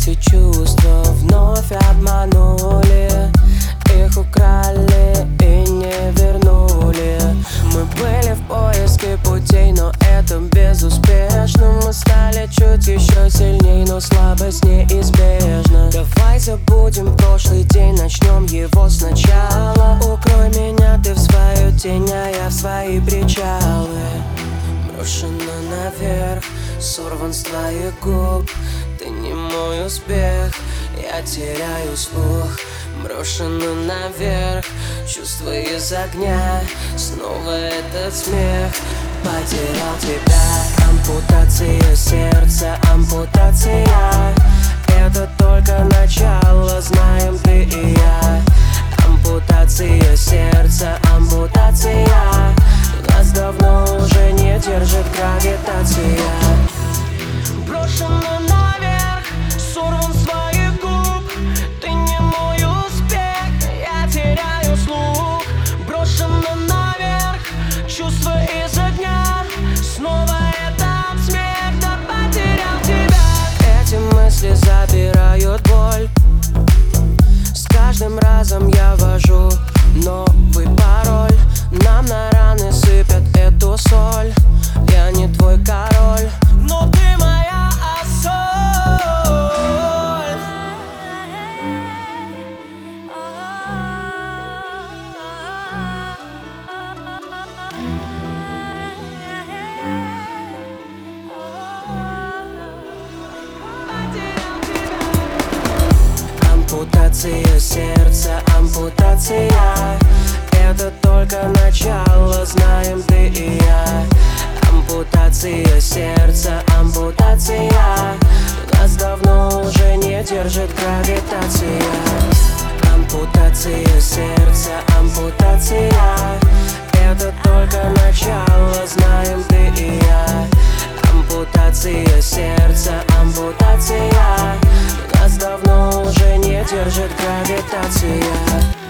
Эти чувства вновь обманули, их украли и не вернули. Мы были в поиске путей, но это безуспешно. Мы стали чуть еще сильней, но слабость неизбежна. Давай забудем прошлый день, начнем его сначала. Укрой меня ты в свою тень, а я в свои причалы. Брошена наверх, сорван с твоих губ. Ты не мой успех, я теряю слух. Брошена наверх, чувства из огня. Снова этот смех, потерял тебя. Ампутация сердца, ампутация. Это только начало, знаем ты и я. Ампутация сердца, ампутация. Нас давно уже не держит гравитация. Брошена наверх, сорван с твоих губ. Ты не мой успех, я теряю слух. Брошена наверх, чувства из огня. Снова этот смех, да потерял тебя. Эти мысли забирают боль. С каждым разом я ввожу новый пароль. Нам на раны сыпят эту соль. Я не твой король, но ты моя соль. ампутация сердца, ампутация. Это только начало, знаем ты и я. Ампутация сердца, ампутация. Нас давно уже не держит гравитация. Ампутация сердца, ампутация. Это только начало, знаем ты и я. Ампутация сердца, ампутация. Нас давно уже не держит гравитация.